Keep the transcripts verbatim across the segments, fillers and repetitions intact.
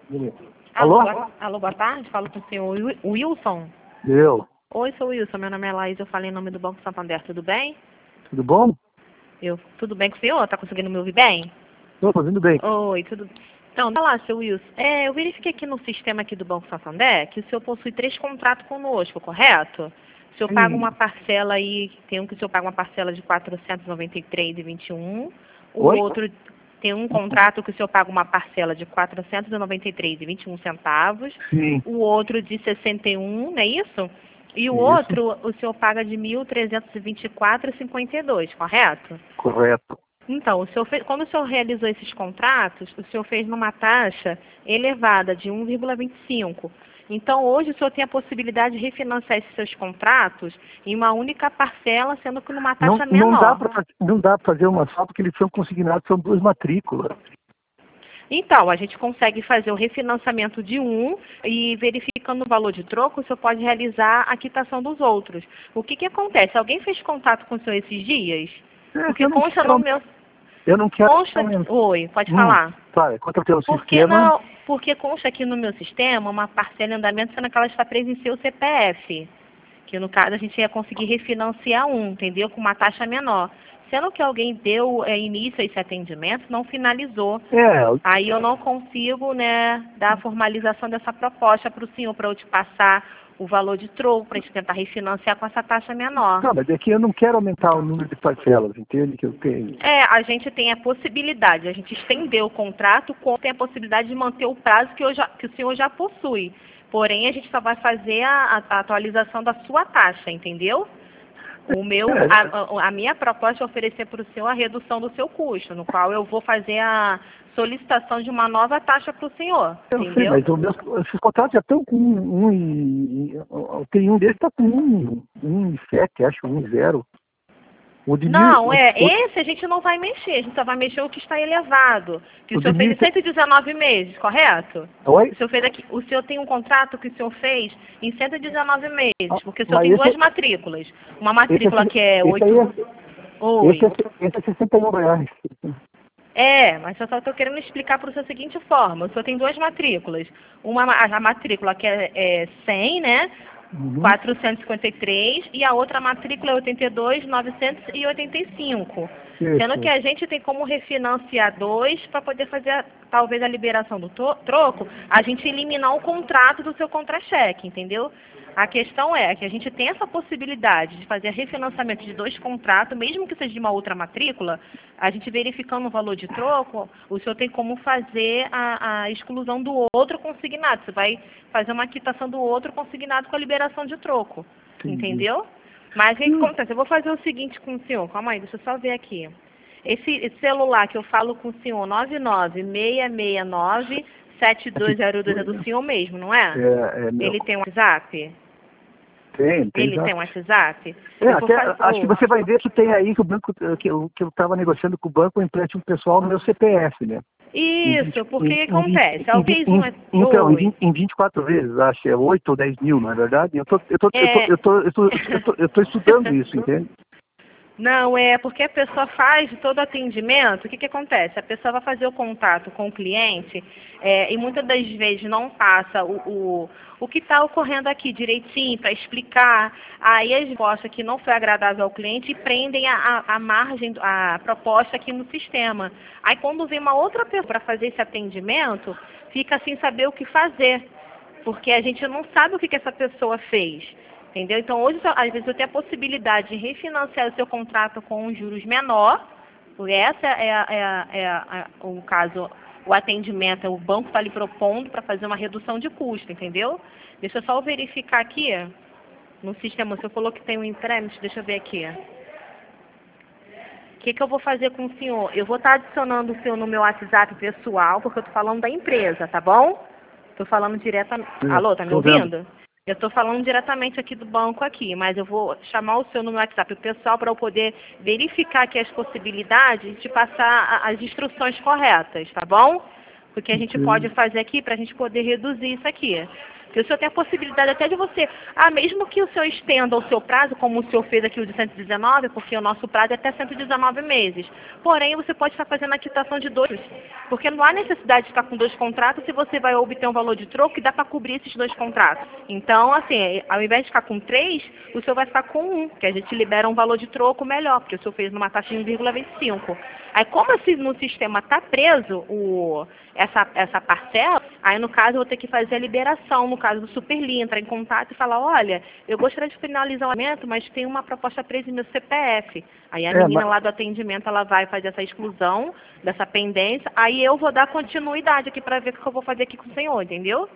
Alô? Alô, boa, alô, boa tarde. Falo com o senhor Wi- Wilson. Eu. Oi, sou Wilson. Meu nome é Laís. Eu falei em nome do Banco Santander. Tudo bem? Tudo bom? Eu, tudo bem com o senhor? Tá conseguindo me ouvir bem? Estou fazendo bem. Oi, tudo. Então, olá, seu Wilson. É, eu verifiquei aqui no sistema aqui do Banco Santander que o senhor possui três contratos conosco, correto? O senhor paga uma Sim. parcela aí, tem um que o senhor paga uma parcela de quatrocentos e noventa e três reais e vinte e um. O Oi? outro tem um contrato que o senhor paga uma parcela de quatrocentos e noventa e três reais e vinte e um centavos. Sim. O outro de sessenta e um, não é isso? E o Isso. outro o senhor paga de mil trezentos e vinte e quatro reais e cinquenta e dois, correto? Correto. Então, o senhor fez, quando o senhor realizou esses contratos, o senhor fez numa taxa elevada de um vírgula vinte e cinco. Então, hoje o senhor tem a possibilidade de refinanciar esses seus contratos em uma única parcela, sendo que numa Não, taxa não dá menor. para não dá para fazer uma só porque eles são consignados, são duas matrículas. Então, a gente consegue fazer o refinanciamento de um e verificando o valor de troco, o senhor pode realizar a quitação dos outros. O que que acontece? Alguém fez contato com o senhor esses dias? É, Porque eu não consta no quero. meu... Eu não quero. Consta... Oi, pode Hum, falar. tá, quanto ao teu Porque sistema, não, porque consta aqui no meu sistema uma parcela em andamento, sendo que ela está presa em seu C P F. Que no caso a gente ia conseguir refinanciar um, entendeu? Com uma taxa menor. Sendo que alguém deu é, início a esse atendimento, não finalizou. é, Aí eu não consigo, né, dar a formalização dessa proposta para o senhor, para eu te passar o valor de troco, para a gente tentar refinanciar com essa taxa menor. não, mas é que eu não quero aumentar o número de parcelas, entende? Que eu tenho. É, a gente tem a possibilidade, a gente estendeu o contrato, com tem a possibilidade de manter o prazo que, eu já, que o senhor já possui. Porém, a gente só vai fazer a, a atualização da sua taxa, entendeu? O meu, É, a, a- a minha proposta é oferecer para o senhor a redução do seu custo, no qual eu vou fazer a solicitação de uma nova taxa para o senhor, eu sei, entendeu? mas o meu, esses contratos já estão com um, um e. Tem um deles está com um, um e sete, acho, um e zero. O de mil. Não, é, O, o, esse a gente não vai mexer, a gente só vai mexer o que está elevado, que o o de senhor fez mil. em cento e dezenove meses, correto? Oi? O senhor fez aqui, o senhor tem um contrato que o senhor fez em cento e dezenove Ah, meses, porque o senhor mas tem duas esse, matrículas. Uma esse, matrícula que é é, esse aí oito. é, esse Oi. é, esse é sessenta e um reais. É, mas eu só estou querendo explicar para o senhor a seguinte forma. O senhor tem duas matrículas. Uma, ma- a matrícula que é, é cem, né? Uhum. quatrocentos e cinquenta e três e a outra matrícula é oitenta e dois, novecentos e oitenta e cinco. Sendo que Isso. a gente tem como refinanciar dois para poder fazer a- talvez a liberação do to- troco, a gente eliminar o contrato do seu contra-cheque, entendeu? A questão é que a gente tem essa possibilidade de fazer refinanciamento de dois contratos, mesmo que seja de uma outra matrícula, a gente verificando o valor de troco, o senhor tem como fazer a, a exclusão do outro consignado. Você vai fazer uma quitação do outro consignado com a liberação de troco, Entendi. entendeu? Mas o que que Hum, acontece? Eu vou fazer o seguinte com o senhor, calma aí, deixa eu só ver aqui. Esse, esse celular que eu falo com o senhor, nove nove seis seis nove, sete dois zero dois, é do senhor mesmo, não é? É, é meu. Ele tem um WhatsApp? Tem, tem Ele tem um exato. WhatsApp? É, Eu vou até, fazer. acho que Oh, você vai ver que tem aí que o banco, que eu que eu estava negociando com o banco, um empréstimo pessoal no meu C P F, né? Em vinte, isso, porque em, o que em, vinte, acontece? em, Alguém vinte, fez um. em, então, em, Oi. vinte, em vinte e quatro vezes, acho que é oito ou dez mil, não é verdade? Eu tô, eu tô, eu tô, É. eu tô, eu tô, eu tô, eu tô estudando isso, entende? Não, é porque a pessoa faz todo atendimento, o que, que acontece? A pessoa vai fazer o contato com o cliente é, e muitas das vezes não passa o, o, o que está ocorrendo aqui direitinho para explicar. Aí as respostas que não foi agradável ao cliente prendem a, a, a margem, a proposta aqui no sistema. Aí quando vem uma outra pessoa para fazer esse atendimento, fica sem saber o que fazer, porque a gente não sabe o que, que essa pessoa fez. Entendeu? Então, hoje, às vezes, eu tenho a possibilidade de refinanciar o seu contrato com um juros menor, porque essa é, a, é, a, é a, o caso, o atendimento, o banco está lhe propondo para fazer uma redução de custo, entendeu? Deixa eu só verificar aqui no sistema, você falou que tem um empréstimo, deixa eu ver aqui. O que, que eu vou fazer com o senhor? Eu vou estar adicionando o senhor no meu WhatsApp pessoal, porque eu estou falando da empresa, tá bom? Estou falando diretamente. Alô, tá me Estou vendo. ouvindo? Eu estou falando diretamente aqui do banco aqui, mas eu vou chamar o senhor no meu WhatsApp pessoal para eu poder verificar aqui as possibilidades de passar a- as instruções corretas, tá bom? Porque a gente pode Entendi. fazer aqui para a gente poder reduzir isso aqui. Porque o senhor tem a possibilidade até de você, ah, mesmo que o senhor estenda o seu prazo, como o senhor fez aqui o de cento e dezenove, porque o nosso prazo é até cento e dezenove meses. Porém, você pode estar fazendo a quitação de dois, porque não há necessidade de ficar com dois contratos se você vai obter um valor de troco que dá para cobrir esses dois contratos. Então, assim, ao invés de ficar com três, o senhor vai ficar com um, que a gente libera um valor de troco melhor, porque o senhor fez numa taxa de um vírgula vinte e cinco. Aí, como assim no sistema está preso o, essa, essa parcela, aí no caso eu vou ter que fazer a liberação, no caso do Superlinha, entrar em contato e falar, olha, eu gostaria de finalizar o pagamento, mas tem uma proposta presa em meu C P F. Aí a É, menina mas, lá do atendimento, ela vai fazer essa exclusão dessa pendência, aí eu vou dar continuidade aqui para ver o que eu vou fazer aqui com o senhor, entendeu?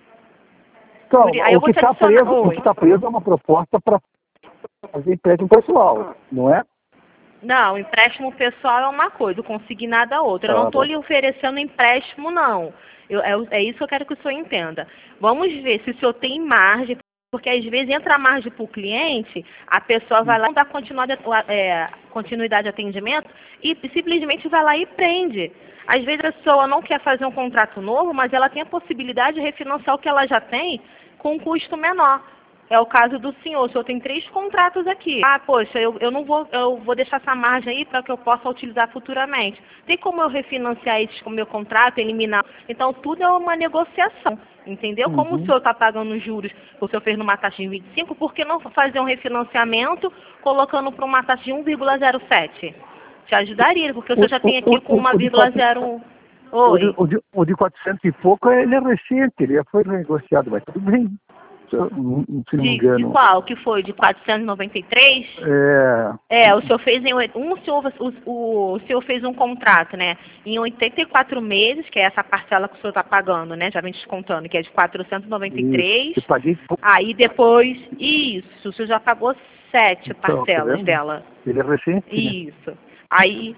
então, Aí eu o vou que te está adicionar. preso, o Oi. que tá preso é uma proposta para fazer empréstimo pessoal, não é? Não, empréstimo pessoal é uma coisa, o consignado é outra. Eu não Tá estou bom. lhe oferecendo empréstimo, não. Eu, é, é isso que eu quero que o senhor entenda. Vamos ver se o senhor tem margem, porque às vezes entra a margem para o cliente, a pessoa vai lá e não dá continuidade, é, continuidade de atendimento e simplesmente vai lá e prende. Às vezes a pessoa não quer fazer um contrato novo, mas ela tem a possibilidade de refinanciar o que ela já tem com um custo menor. É o caso do senhor. O senhor tem três contratos aqui. Ah, poxa, eu, eu não vou, eu vou deixar essa margem aí para que eu possa utilizar futuramente. Tem como eu refinanciar esses com o meu contrato, eliminar? Então, tudo é uma negociação. Entendeu? Como o Uhum. senhor está pagando juros, o senhor fez numa taxa de vinte e cinco, por que não fazer um refinanciamento colocando para uma taxa de um vírgula zero sete? Te ajudaria, porque o O, senhor já o, tem aqui com o, o, uma o de vírgula quatro- zero um. o de, Oi. o de, o de quatrocentos e pouco, ele é recente, ele já foi negociado, mas tudo bem. Se eu não se não me De, de engano. qual? Que foi? De quatrocentos e noventa e três? É, É, o senhor fez em oit- um, o senhor, o, o senhor fez um contrato, né? Em oitenta e quatro meses, que é essa parcela que o senhor está pagando, né? Já vem descontando, que é de quatrocentos e noventa e isso. três. Eu paguei pouco. Aí depois, isso, o senhor já pagou sete Então, tá parcelas vendo? dela. Ele é recente, né? Isso. Aí,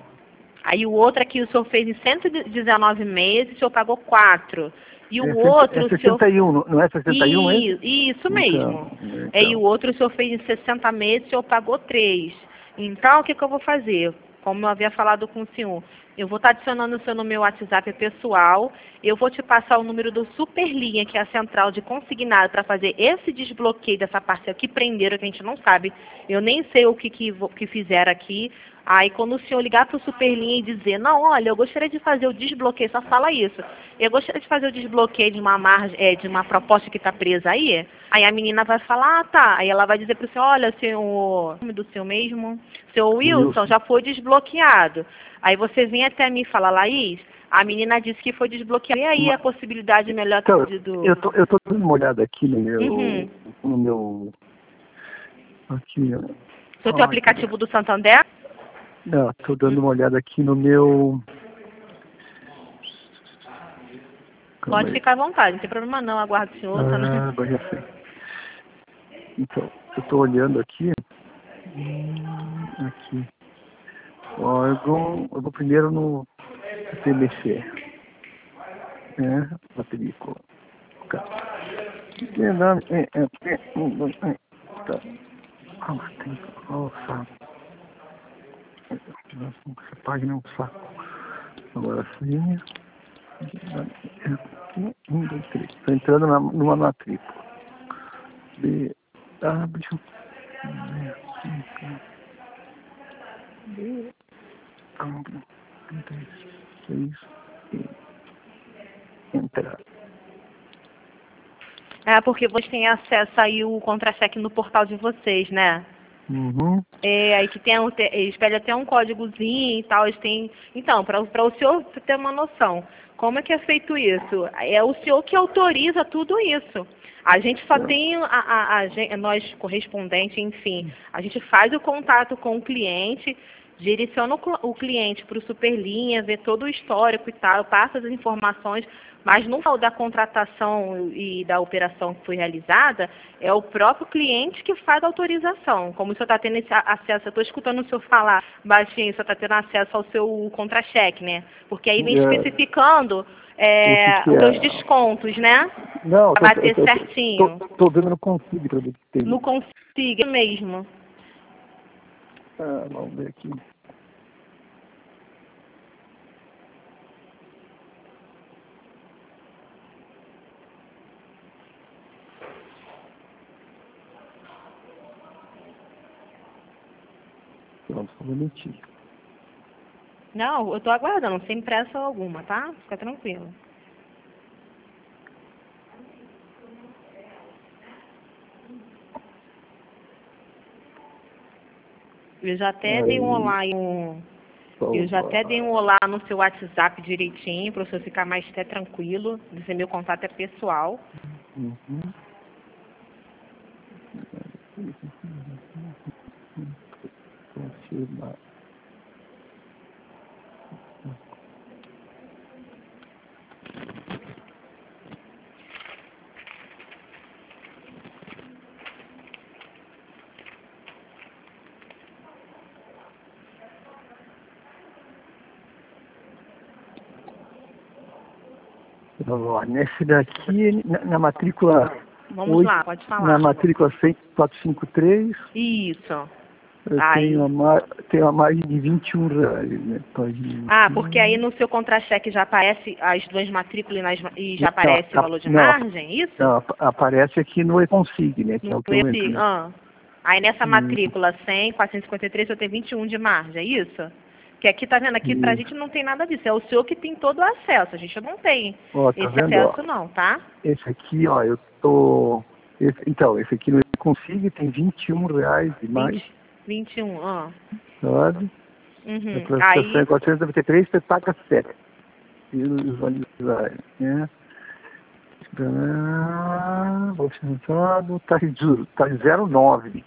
aí o outro aqui o senhor fez em cento e dezenove meses, o senhor pagou quatro. E É, o cento- é outro, o senhor. sessenta e um, não não é sessenta e um esse? E, isso Então, mesmo. É, e o então. outro o senhor fez em sessenta meses, o senhor pagou três. Então, o que, que eu vou fazer? Como eu havia falado com o senhor, eu vou estar adicionando o seu no meu WhatsApp pessoal, eu vou te passar o número do Superlinha, que é a central de consignado, para fazer esse desbloqueio dessa parcela que prenderam, que a gente não sabe. Eu nem sei o que, que, vo- que fizeram aqui. Aí, quando o senhor ligar para o Superlinha e dizer, não, olha, eu gostaria de fazer o desbloqueio, só fala isso. Eu gostaria de fazer o desbloqueio de uma margem, é, de uma proposta que está presa aí. Aí a menina vai falar, ah, tá. Aí ela vai dizer para o senhor, olha, seu, o nome do seu mesmo, seu Wilson, Wilson. já foi desbloqueado. Aí você vem até mim e fala, Laís, a menina disse que foi desbloqueado. E aí a Ma- possibilidade melhor Então, de- do... eu tô, eu tô dando uma olhada aqui no Uhum. meu. No meu. Aqui, ó. O senhor tem o Ai, cadê? aplicativo do Santander? Não, tô dando Hum. uma olhada aqui no meu. Calma Pode aí. ficar à vontade, não tem problema não, aguardo o senhor. Tá, né? Ah, agora já sei. Então, eu tô olhando aqui. Hum, Aqui. Órgão. Eu vou primeiro no P M C. É, matrícula. Tá. Que nome? É, é, é, um, dois, é. Tá. Ah, matrícula. Nossa. Essa página é um saco. Agora sim. Um, dois, três. Estou entrando na, numa matrícula. B, W, B, um, dois, seis, e entrar. É porque vocês têm acesso aí o contra-cheque no portal de vocês, né? Uhum. É, aí que tem um, te- eles pedem até um códigozinho e tal, eles têm... Então, para o senhor ter uma noção, como é que é feito isso? É o senhor que autoriza tudo isso. A gente só Então, tem, a, a, a gen- nós correspondente, enfim, a gente faz o contato com o cliente, direciona o, cl- o cliente para o Superlinha, vê todo o histórico e tal, passa as informações, mas no final da contratação e da operação que foi realizada, é o próprio cliente que faz a autorização. Como o senhor está tendo esse a- acesso, eu estou escutando o senhor falar baixinho, o senhor está tendo acesso ao seu contra-cheque, né? Porque aí vem é, especificando o que é, que os seus é? descontos, né? Não, Para eu bater tô, tô, tô, certinho. tô, tô vendo no consigo para ver o que tem. No consiga mesmo. Ah, vamos ver aqui. pronto, vou mentir. Não, eu tô aguardando, sem pressa alguma, tá? Fica tranquilo. Eu já até Aí, dei um olá em um... Eu já até dei um olá no seu WhatsApp direitinho, para o senhor ficar mais até tranquilo. Dizer meu contato é pessoal. Uhum. Confirmar. Ó, nesse daqui, na, na matrícula Vamos oito, lá, pode falar. na matrícula cem, quatrocentos e cinquenta e três, Isso. eu Aí. tenho, a mar, tenho a margem de vinte e um reais, né? Página Ah, aqui. porque aí no seu contra-cheque já aparece as duas matrículas e, nas- e já Não, aparece o a- valor de não, margem, isso? não, ap- aparece aqui no E-Consig, né? Que é No o que eu entro, esse, né? ah. Aí nessa Hum, matrícula cem, quatrocentos e cinquenta e três, eu tenho vinte e um de margem, é isso? Que aqui, tá vendo? Aqui pra isso. gente não tem nada disso. É o senhor que tem todo o acesso. A gente não tem Ó, tá esse vendo, ó? acesso não, tá? Esse aqui, ó, eu tô... esse- então, esse aqui no E-Consig tem vinte e um reais e mais, vinte, vinte e um, ah. sabe? A Uhum. classificação é Aí, quatrocentos e noventa e três, você paga sete. Visualizar, né? Ah, vou sentado, tá em juros, tá em zero vírgula nove.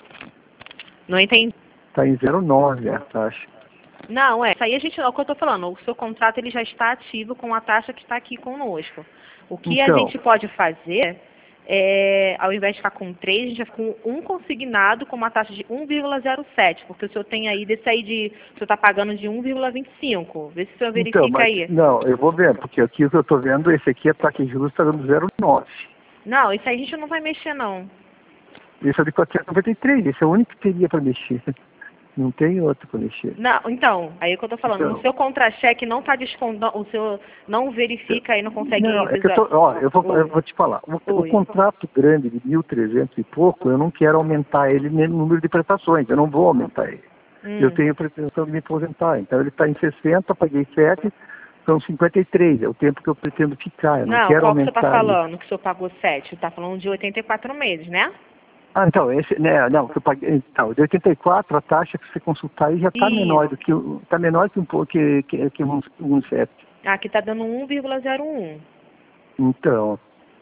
não entendi. Tá em zero vírgula nove a taxa. Não, é, isso aí a gente, é o que eu tô falando, o seu contrato ele já está ativo com a taxa que está aqui conosco. O que a Então, gente pode fazer é, ao invés de ficar com três, a gente vai ficar com um consignado com uma taxa de um vírgula zero sete, porque o senhor tem aí, desse aí de, o senhor está pagando de um vírgula vinte e cinco. Vê se o senhor então, verifica mas, aí. não, eu vou ver, porque aqui o que eu tô vendo, esse aqui, a taxa de juros está dando zero vírgula nove. Não, isso aí a gente não vai mexer não. Esse é de quatrocentos e noventa e três, esse é o único que teria para mexer. Não tem outro para mexer. Não, então, aí é o que eu tô falando, Então, no seu contra-cheque não está descontando, o senhor não verifica e não consegue... não, é que eu tô, ó, eu vou, eu vou te falar, o, o Oi. contrato grande de mil e trezentos e pouco, eu não quero aumentar ele nem no número de prestações, eu não vou aumentar ele. Hum. Eu tenho pretensão de me aposentar, então ele está em sessenta, paguei sete, são cinquenta e três, é o tempo que eu pretendo ficar, eu não, Não, quero qual que o senhor aumentar está ele. falando que o senhor pagou sete? Está falando de oitenta e quatro meses, né? Ah, então, esse, né, não, que eu paguei, então, de oitenta e quatro, a taxa que você consultar aí já está Isso. menor do que, o- tá menor que um pouco, que, que, que um, um sete. Aqui está dando um vírgula zero um. Então,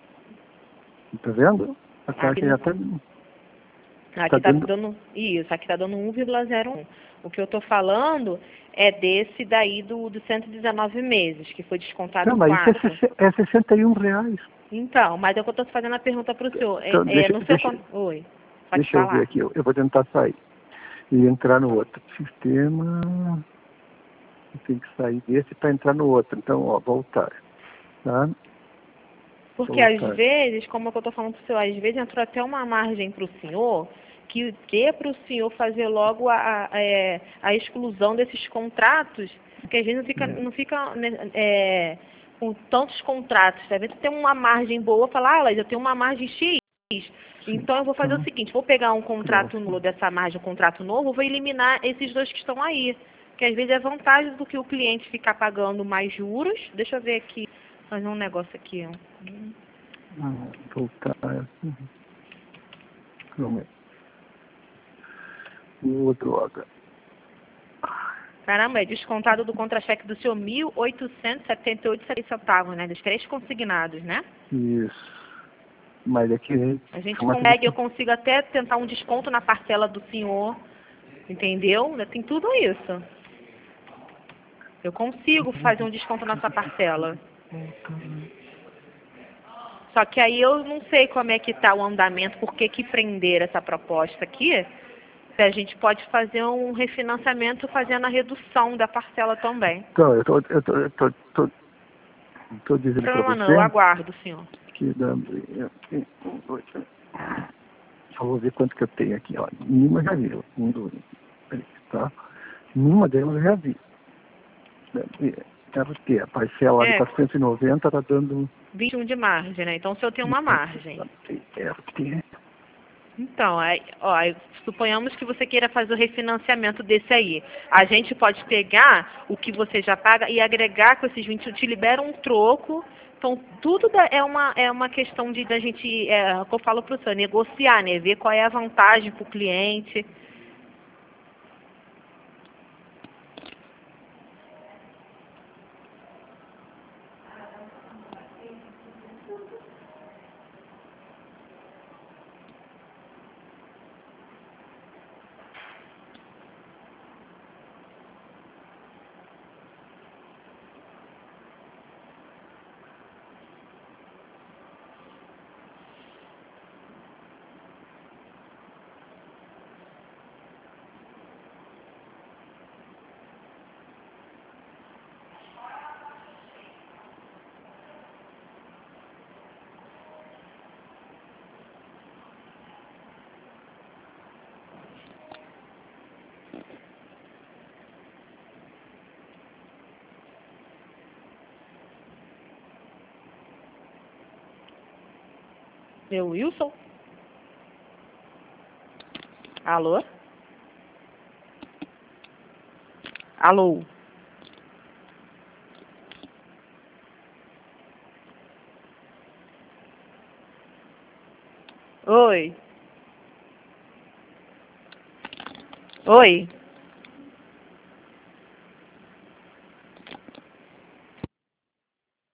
tá vendo? A taxa Aqui, já está... aqui tá está dando... dando, isso, aqui está dando um vírgula zero um. O que eu estou falando é desse daí do, do cento e dezenove meses, que foi descontado Não, em mas isso é, quatro. sesse- é sessenta e um reais. Então, mas é que eu estou fazendo a pergunta para o senhor. É, Então, é, deixa, no seu... deixa, con- Oi, pode deixa eu falar. ver aqui, eu, eu vou tentar sair e entrar no outro. Sistema, eu tenho que sair desse para entrar no outro. Então, ó, voltar, tá? Porque às Voltar. vezes, como é que eu estou falando para o senhor, às vezes entrou até uma margem para o senhor que dê para o senhor fazer logo a, a, é, a exclusão desses contratos, porque às vezes não fica, não fica né, é, com tantos contratos. Às vezes tem uma margem boa, falar, ah, Laís, eu tenho uma margem X, então eu vou fazer o seguinte, vou pegar um contrato nulo dessa margem, um contrato novo, vou eliminar esses dois que estão aí. Que às vezes é vantagem do que o cliente ficar pagando mais juros. Deixa eu ver aqui, fazer um negócio aqui, ó. Ah, voltar. Calma aí. Ô, droga. Caramba, é descontado do contra-cheque do senhor mil oitocentos e setenta e oito centavos, né? Dos três consignados, né? Isso. Mas aqui... A gente chama- consegue, eu consigo até tentar um desconto na parcela do senhor, entendeu? Tem tudo isso. Eu consigo fazer um desconto nessa parcela. Só que aí eu não sei como é que está o andamento, por que que prender essa proposta aqui, se a gente pode fazer um refinanciamento fazendo a redução da parcela também. Então, eu tô, eu tô, eu tô, tô, tô dizendo Não para problema não, eu você aguardo, senhor. que dando... aqui, um, dois, três. Só vou ver quanto que eu tenho aqui, ó. Nenhuma eu já vi. Um, dois, três, tá? Nenhuma delas eu já vi. Deve ter. A parcela lá de É, quatrocentos e noventa tá dando... vinte e um de margem, né? Então o senhor tem uma margem. Deve ter. Então, aí, ó, aí, suponhamos que você queira fazer o refinanciamento desse aí. A gente pode pegar o que você já paga e agregar com esses vinte, te libera um troco. Então, tudo da- é uma, é uma questão de da gente, é, o que eu falo para o senhor, negociar, né? Ver qual é a vantagem para o cliente. Meu Wilson? Alô? Alô? Oi? Oi?